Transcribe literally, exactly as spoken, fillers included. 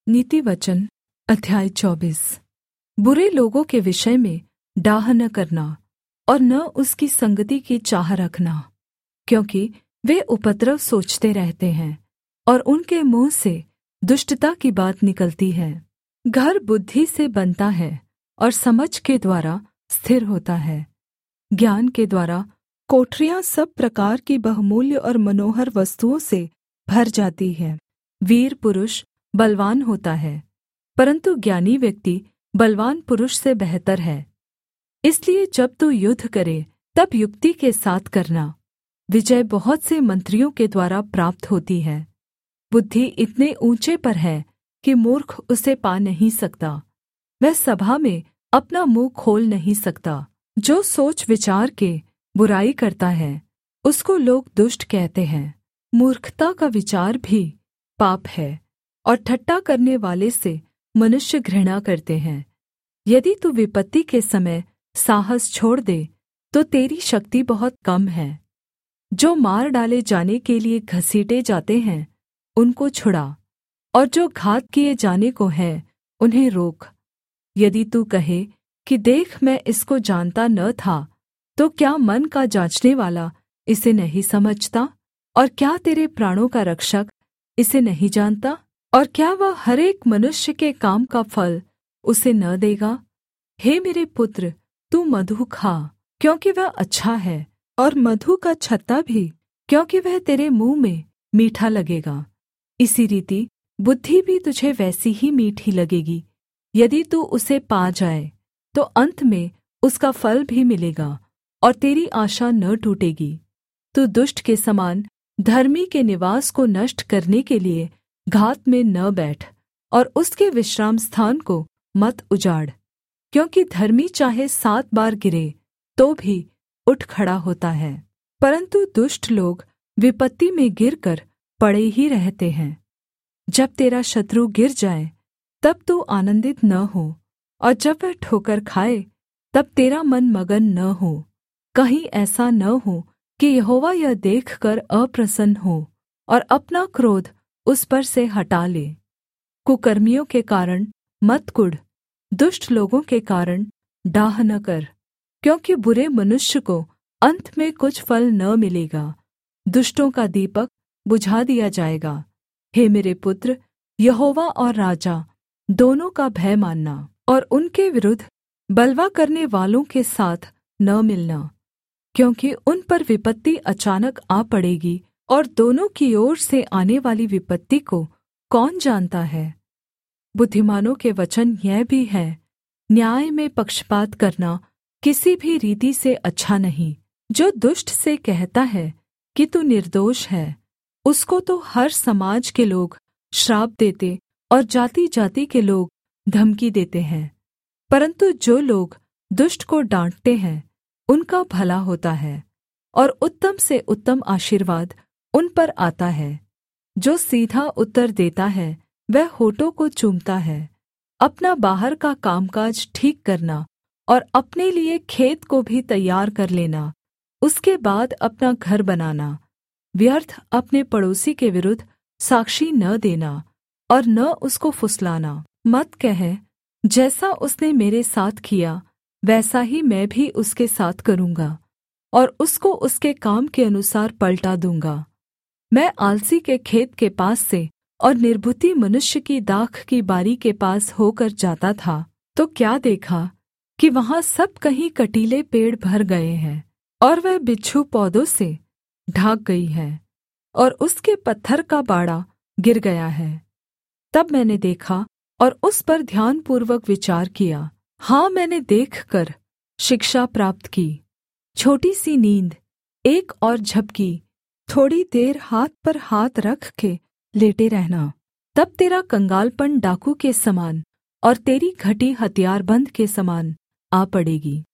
नीतिवचन अध्याय चौबीस। बुरे लोगों के विषय में डाह न करना और न उसकी संगति की चाह रखना, क्योंकि वे उपद्रव सोचते रहते हैं और उनके मुँह से दुष्टता की बात निकलती है। घर बुद्धि से बनता है और समझ के द्वारा स्थिर होता है। ज्ञान के द्वारा कोठरियाँ सब प्रकार की बहुमूल्य और मनोहर वस्तुओं से भर जाती है। वीर पुरुष बलवान होता है, परन्तु ज्ञानी व्यक्ति बलवान पुरुष से बेहतर है। इसलिए जब तू युद्ध करे तब युक्ति के साथ करना। विजय बहुत से मंत्रियों के द्वारा प्राप्त होती है। बुद्धि इतने ऊंचे पर है कि मूर्ख उसे पा नहीं सकता। वह सभा में अपना मुँह खोल नहीं सकता। जो सोच विचार के बुराई करता है उसको लोग दुष्ट कहते हैं। मूर्खता का विचार भी पाप है और ठट्ठा करने वाले से मनुष्य घृणा करते हैं। यदि तू विपत्ति के समय साहस छोड़ दे तो तेरी शक्ति बहुत कम है। जो मार डाले जाने के लिए घसीटे जाते हैं उनको छुड़ा, और जो घात किए जाने को है उन्हें रोक। यदि तू कहे कि देख मैं इसको जानता न था, तो क्या मन का जाँचने वाला इसे नहीं समझता? और क्या तेरे प्राणों का रक्षक इसे नहीं जानता? और क्या वह हर एक मनुष्य के काम का फल उसे न देगा? हे मेरे पुत्र, तू मधु खा, क्योंकि वह अच्छा है, और मधु का छत्ता भी, क्योंकि वह तेरे मुँह में मीठा लगेगा। इसी रीति बुद्धि भी तुझे वैसी ही मीठी लगेगी। यदि तू उसे पा जाए तो अन्त में उसका फल भी मिलेगा और तेरी आशा न टूटेगी। तू दुष्ट के समान धर्मी के निवास को नष्ट करने के लिए घात में न बैठ, और उसके विश्रामस्थान को मत उजाड़। क्योंकि धर्मी चाहे सात बार गिरे तो भी उठ खड़ा होता है, परन्तु दुष्ट लोग विपत्ति में गिरकर पड़े ही रहते हैं। जब तेरा शत्रु गिर जाए तब तू आनन्दित न हो, और जब वह ठोकर खाए तब तेरा मन मगन न हो। कहीं ऐसा न हो कि यहोवा यह देखकर अप्रसन्न हो और अपना क्रोध उस पर से हटा ले। कुकर्मियों के कारण मत कुढ़, दुष्ट लोगों के कारण डाह न कर, क्योंकि बुरे मनुष्य को अन्त में कुछ फल न मिलेगा। दुष्टों का दीपक बुझा दिया जाएगा। हे मेरे पुत्र, यहोवा और राजा दोनों का भय मानना, और उनके विरुद्ध बलवा करने वालों के साथ न मिलना, क्योंकि उन पर विपत्ति अचानक आ पड़ेगी, और दोनों की ओर से आने वाली विपत्ति को कौन जानता है। बुद्धिमानों के वचन यह भी है, न्याय में पक्षपात करना किसी भी रीति से अच्छा नहीं। जो दुष्ट से कहता है कि तू निर्दोष है, उसको तो हर समाज के लोग श्राप देते और जाति-जाति के लोग धमकी देते हैं। परन्तु जो लोग दुष्ट को डांटते हैं उनका भला होता है, और उत्तम से उत्तम आशीर्वाद उन पर आता है। जो सीधा उत्तर देता है वह होठों को चूमता है। अपना बाहर का कामकाज ठीक करना और अपने लिए खेत को भी तैयार कर लेना, उसके बाद अपना घर बनाना। व्यर्थ अपने पड़ोसी के विरुद्ध साक्षी न देना और न उसको फुसलाना। मत कह, जैसा उसने मेरे साथ किया वैसा ही मैं भी उसके साथ करूँगा, और उसको उसके काम के अनुसार पलटा दूँगा। मैं आलसी के खेत के पास से और निर्बुद्धि मनुष्य की दाख की बारी के पास होकर जाता था, तो क्या देखा कि वहाँ सब कहीं कटीले पेड़ भर गए हैं, और वह बिच्छू पौधों से ढाक गई है, और उसके पत्थर का बाड़ा गिर गया है। तब मैंने देखा और उस पर ध्यानपूर्वक विचार किया। हाँ, मैंने देखकर शिक्षा प्राप्त की। छोटी सी नींद, एक और झपकी, थोड़ी देर हाथ पर हाथ रख के लेटे रहना, तब तेरा कंगालपन डाकू के समान और तेरी घटी हथियारबन्द के समान आ पड़ेगी।